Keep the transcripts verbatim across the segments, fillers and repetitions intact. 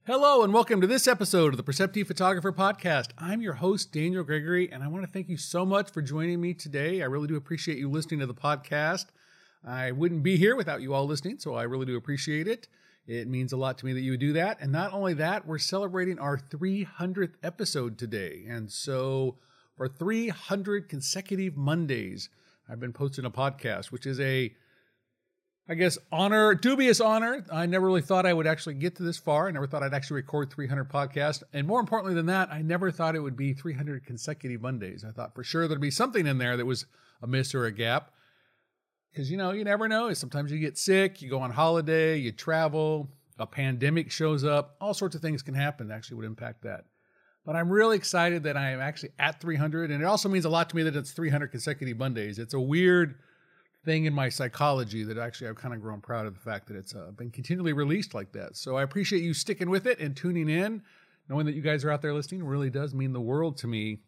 Hello and welcome to this episode of the Perceptive Photographer Podcast. I'm your host, Daniel Gregory, and I want to thank you so much for joining me today. I really do appreciate you listening to the podcast. I wouldn't be here without you all listening, so I really do appreciate it. It means a lot to me that you would do that. And not only that, we're celebrating our three hundredth episode today. And so for three hundred consecutive Mondays, I've been posting a podcast, which is a I guess, honor, dubious honor. I never really thought I would actually get to this far. I never thought I'd actually record three hundred podcasts. And more importantly than that, I never thought it would be three hundred consecutive Mondays. I thought for sure there'd be something in there that was a miss or a gap. Because, you know, you never know. Sometimes you get sick, you go on holiday, you travel, a pandemic shows up. All sorts of things can happen that actually would impact that. But I'm really excited that I am actually at three hundred. And it also means a lot to me that it's three hundred consecutive Mondays. It's a weird thing in my psychology that actually I've kind of grown proud of the fact that it's uh, been continually released like that. So I appreciate you sticking with it and tuning in. Knowing that you guys are out there listening really does mean the world to me.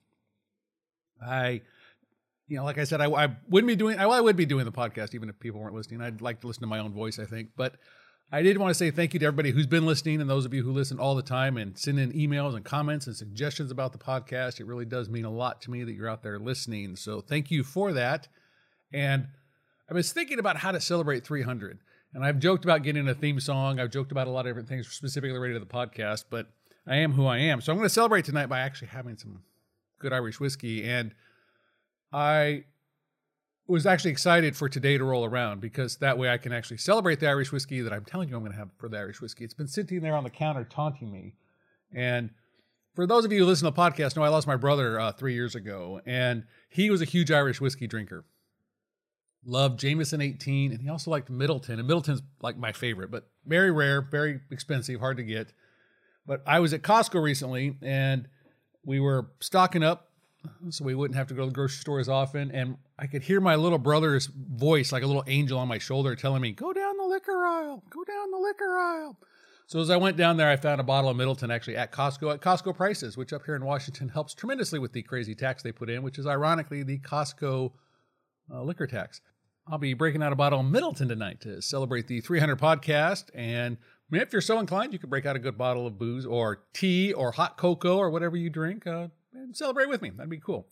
I, you know, like I said, I, I wouldn't be doing, I, well, I would be doing the podcast even if people weren't listening. I'd like to listen to my own voice, I think. But I did want to say thank you to everybody who's been listening and those of you who listen all the time and send in emails and comments and suggestions about the podcast. It really does mean a lot to me that you're out there listening. So thank you for that. And I was thinking about how to celebrate three hundred, and I've joked about getting a theme song. I've joked about a lot of different things specifically related to the podcast, but I am who I am. So I'm going to celebrate tonight by actually having some good Irish whiskey, and I was actually excited for today to roll around because that way I can actually celebrate the Irish whiskey that I'm telling you I'm going to have for the Irish whiskey. It's been sitting there on the counter taunting me, and for those of you who listen to the podcast know I lost my brother uh, three years ago, and he was a huge Irish whiskey drinker. Loved Jameson eighteen, and he also liked Middleton. And Middleton's like my favorite, but very rare, very expensive, hard to get. But I was at Costco recently, and we were stocking up so we wouldn't have to go to the grocery store as often. And I could hear my little brother's voice, like a little angel on my shoulder, telling me, go down the liquor aisle, go down the liquor aisle. So as I went down there, I found a bottle of Middleton actually at Costco, at Costco prices, which up here in Washington helps tremendously with the crazy tax they put in, which is ironically the Costco uh, liquor tax. I'll be breaking out a bottle of Middleton tonight to celebrate the three hundred podcast. And I mean, if you're so inclined, you could break out a good bottle of booze or tea or hot cocoa or whatever you drink uh, and celebrate with me. That'd be cool.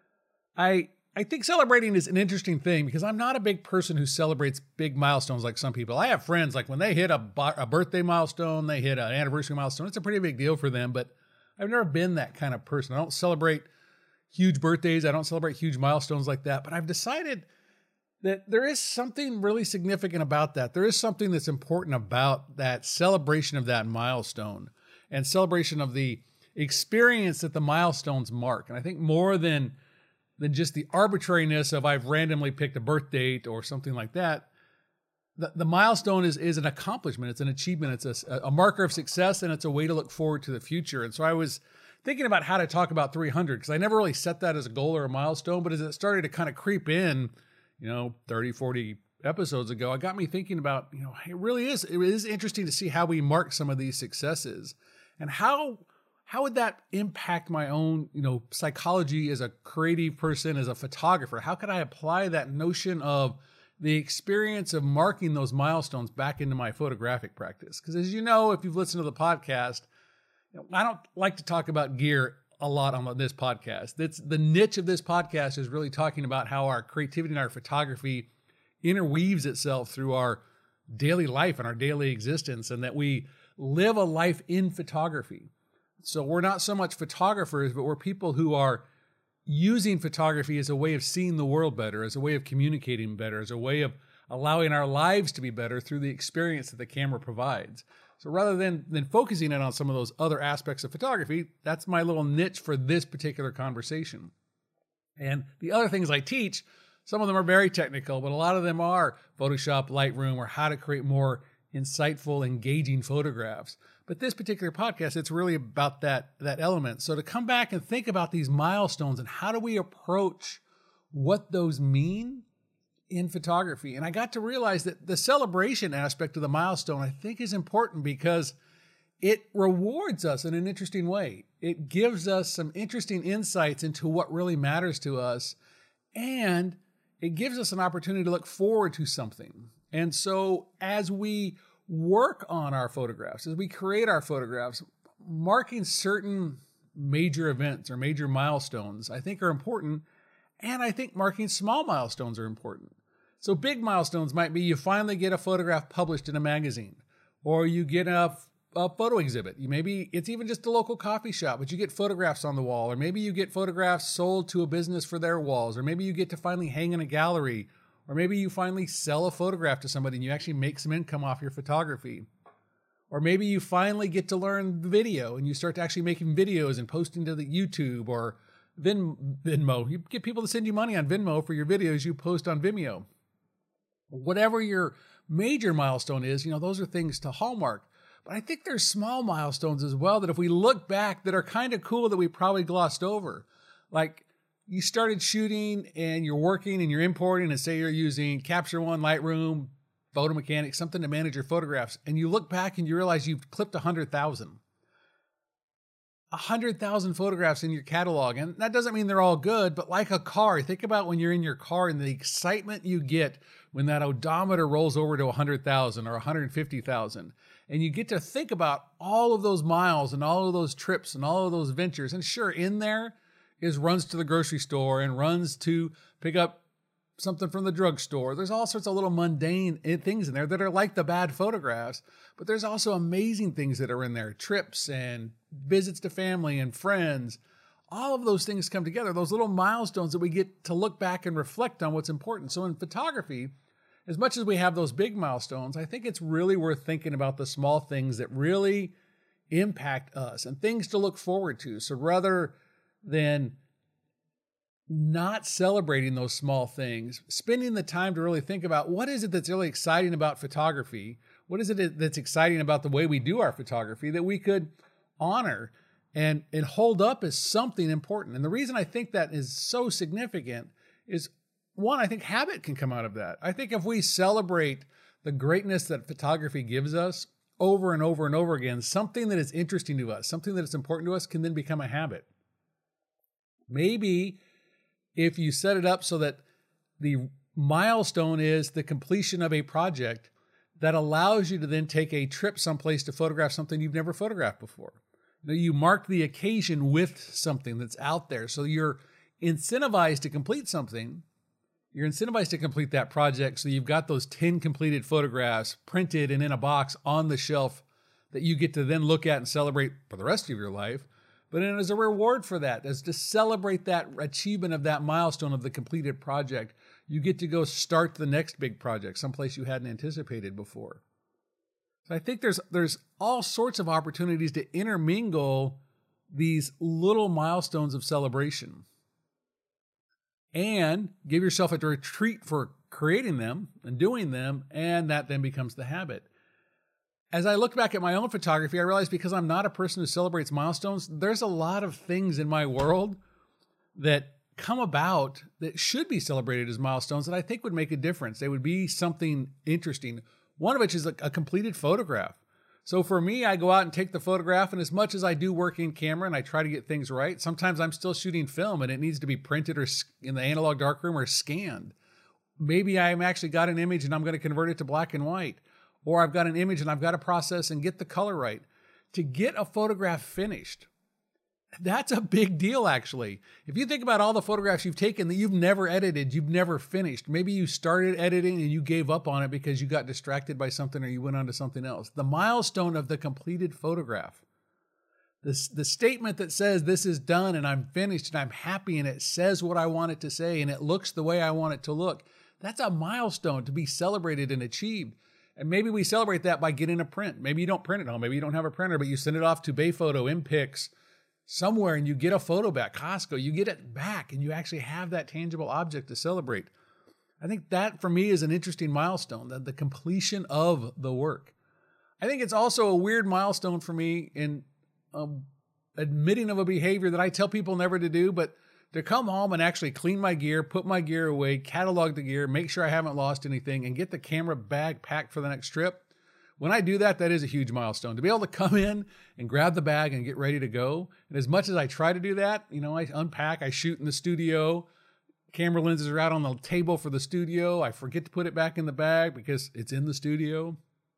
I I think celebrating is an interesting thing because I'm not a big person who celebrates big milestones like some people. I have friends, like when they hit a, a birthday milestone, they hit an anniversary milestone, it's a pretty big deal for them. But I've never been that kind of person. I don't celebrate huge birthdays. I don't celebrate huge milestones like that. But I've decided that there is something really significant about that. There is something that's important about that celebration of that milestone and celebration of the experience that the milestones mark. And I think more than, than just the arbitrariness of I've randomly picked a birth date or something like that, the, the milestone is, is an accomplishment. It's an achievement. It's a, a marker of success, and it's a way to look forward to the future. And so I was thinking about how to talk about three hundred because I never really set that as a goal or a milestone, but as it started to kind of creep in, you know, thirty, forty episodes ago, it got me thinking about, you know, it really is, it is interesting to see how we mark some of these successes and how, how would that impact my own, you know, psychology as a creative person, as a photographer? How could I apply that notion of the experience of marking those milestones back into my photographic practice? Because as you know, if you've listened to the podcast, you know, I don't like to talk about gear a lot on this podcast. That's the niche of this podcast is really talking about how our creativity and our photography interweaves itself through our daily life and our daily existence, and that we live a life in photography. So we're not so much photographers, but we're people who are using photography as a way of seeing the world better, as a way of communicating better, as a way of allowing our lives to be better through the experience that the camera provides. So rather than, than focusing in on some of those other aspects of photography, that's my little niche for this particular conversation. And the other things I teach, some of them are very technical, but a lot of them are Photoshop, Lightroom, or how to create more insightful, engaging photographs. But this particular podcast, it's really about that, that element. So to come back and think about these milestones and how do we approach what those mean in photography. And I got to realize that the celebration aspect of the milestone, I think, is important because it rewards us in an interesting way. It gives us some interesting insights into what really matters to us, and it gives us an opportunity to look forward to something. And so as we work on our photographs, as we create our photographs, marking certain major events or major milestones, I think are important. And I think marking small milestones are important. So big milestones might be you finally get a photograph published in a magazine, or you get a, a photo exhibit. You maybe it's even just a local coffee shop, but you get photographs on the wall, or maybe you get photographs sold to a business for their walls, or maybe you get to finally hang in a gallery, or maybe you finally sell a photograph to somebody and you actually make some income off your photography. Or maybe you finally get to learn video and you start to actually making videos and posting to the YouTube or Vin, Venmo. You get people to send you money on Venmo for your videos you post on Vimeo. Whatever your major milestone is, you know, those are things to hallmark. But I think there's small milestones as well that if we look back that are kind of cool that we probably glossed over. Like you started shooting and you're working and you're importing, and say you're using Capture One, Lightroom, Photo Mechanics, something to manage your photographs. And you look back and you realize you've clipped one hundred thousand. one hundred thousand photographs in your catalog. And that doesn't mean they're all good, but like a car, think about when you're in your car and the excitement you get when that odometer rolls over to one hundred thousand or one hundred fifty thousand. And you get to think about all of those miles and all of those trips and all of those ventures. And sure, in there is runs to the grocery store and runs to pick up something from the drugstore. There's all sorts of little mundane things in there that are like the bad photographs, but there's also amazing things that are in there. Trips and visits to family and friends. All of those things come together. Those little milestones that we get to look back and reflect on what's important. So in photography, as much as we have those big milestones, I think it's really worth thinking about the small things that really impact us and things to look forward to. So rather than not celebrating those small things, spending the time to really think about what is it that's really exciting about photography? What is it that's exciting about the way we do our photography that we could honor and, and hold up as something important? And the reason I think that is so significant is, one, I think habit can come out of that. I think if we celebrate the greatness that photography gives us over and over and over again, something that is interesting to us, something that is important to us can then become a habit. Maybe if you set it up so that the milestone is the completion of a project that allows you to then take a trip someplace to photograph something you've never photographed before. You know, you mark the occasion with something that's out there. So you're incentivized to complete something. You're incentivized to complete that project. So you've got those ten completed photographs printed and in a box on the shelf that you get to then look at and celebrate for the rest of your life. But then as a reward for that, as to celebrate that achievement of that milestone of the completed project, you get to go start the next big project, someplace you hadn't anticipated before. So I think there's there's all sorts of opportunities to intermingle these little milestones of celebration and give yourself a retreat for creating them and doing them, and that then becomes the habit. As I look back at my own photography, I realize because I'm not a person who celebrates milestones, there's a lot of things in my world that come about that should be celebrated as milestones that I think would make a difference. They would be something interesting. One of which is a, a completed photograph. So for me, I go out and take the photograph, and as much as I do work in camera and I try to get things right, sometimes I'm still shooting film and it needs to be printed or in the analog darkroom or scanned. Maybe I've actually got an image and I'm going to convert it to black and white. Or I've got an image and I've got to process and get the color right. To get a photograph finished, that's a big deal, actually. If you think about all the photographs you've taken that you've never edited, you've never finished. Maybe you started editing and you gave up on it because you got distracted by something or you went on to something else. The milestone of the completed photograph, this, the statement that says this is done and I'm finished and I'm happy and it says what I want it to say and it looks the way I want it to look, that's a milestone to be celebrated and achieved. And maybe we celebrate that by getting a print. Maybe you don't print it home. Maybe you don't have a printer, but you send it off to Bayphoto, MPix, somewhere, and you get a photo back. Costco, you get it back, and you actually have that tangible object to celebrate. I think that, for me, is an interesting milestone, the, the completion of the work. I think it's also a weird milestone for me in um, admitting of a behavior that I tell people never to do, but to come home and actually clean my gear, put my gear away, catalog the gear, make sure I haven't lost anything, and get the camera bag packed for the next trip. When I do that, that is a huge milestone. To be able to come in and grab the bag and get ready to go. And as much as I try to do that, you know, I unpack, I shoot in the studio, camera lenses are out on the table for the studio. I forget to put it back in the bag because it's in the studio.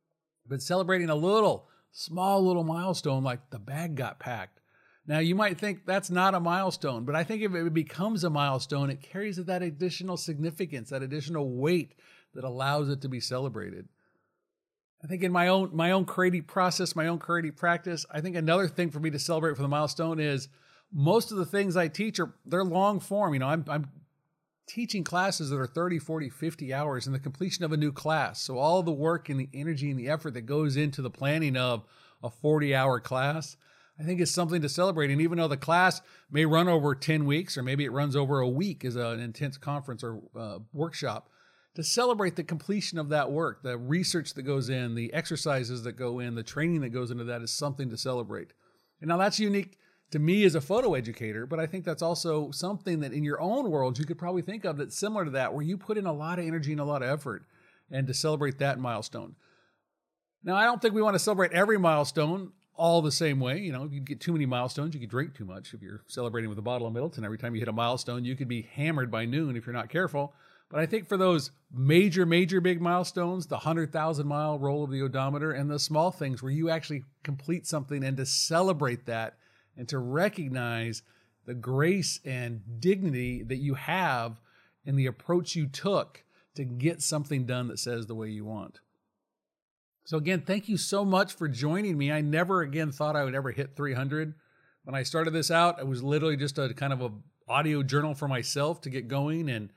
but celebrating a little, small little milestone like the bag got packed. Now, you might think that's not a milestone, but I think if it becomes a milestone, it carries that additional significance, that additional weight that allows it to be celebrated. I think in my own my own creative process, my own creative practice, I think another thing for me to celebrate for the milestone is most of the things I teach are they're long form. You know, I'm I'm teaching classes that are thirty, forty, fifty hours in the completion of a new class. So all the work and the energy and the effort that goes into the planning of a forty hour class, I think is something to celebrate. And even though the class may run over ten weeks, or maybe it runs over a week as an intense conference or uh, workshop, to celebrate the completion of that work, the research that goes in, the exercises that go in, the training that goes into that is something to celebrate. And now that's unique to me as a photo educator, but I think that's also something that in your own world you could probably think of that's similar to that, where you put in a lot of energy and a lot of effort, and to celebrate that milestone. Now, I don't think we want to celebrate every milestone all the same way. You know, if you get too many milestones, you could drink too much. If you're celebrating with a bottle of Middleton, every time you hit a milestone, you could be hammered by noon if you're not careful. But I think for those major, major big milestones, the one hundred thousand mile roll of the odometer, and the small things where you actually complete something, and to celebrate that and to recognize the grace and dignity that you have in the approach you took to get something done that says the way you want. So again, thank you so much for joining me. I never again thought I would ever hit three hundred. When I started this out, it was literally just a kind of a audio journal for myself to get going, and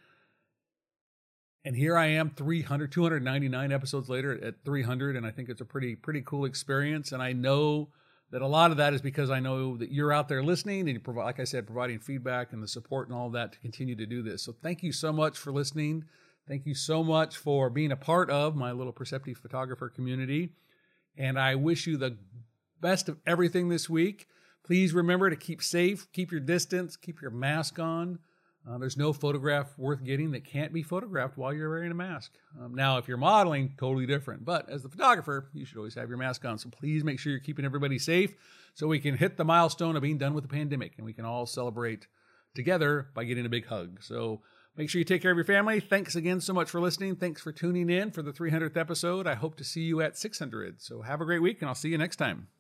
And here I am, three hundred, two hundred ninety-nine episodes later at three hundred, and I think it's a pretty, pretty cool experience. And I know that a lot of that is because I know that you're out there listening, and you provide, like I said, providing feedback and the support and all of that to continue to do this. So thank you so much for listening. Thank you so much for being a part of my little Perceptive Photographer community. And I wish you the best of everything this week. Please remember to keep safe, keep your distance, keep your mask on. Uh, there's no photograph worth getting that can't be photographed while you're wearing a mask. Um, now, if you're modeling, totally different. But as the photographer, you should always have your mask on. So please make sure you're keeping everybody safe so we can hit the milestone of being done with the pandemic, and we can all celebrate together by getting a big hug. So make sure you take care of your family. Thanks again so much for listening. Thanks for tuning in for the three hundredth episode. I hope to see you at six hundred. So have a great week, and I'll see you next time.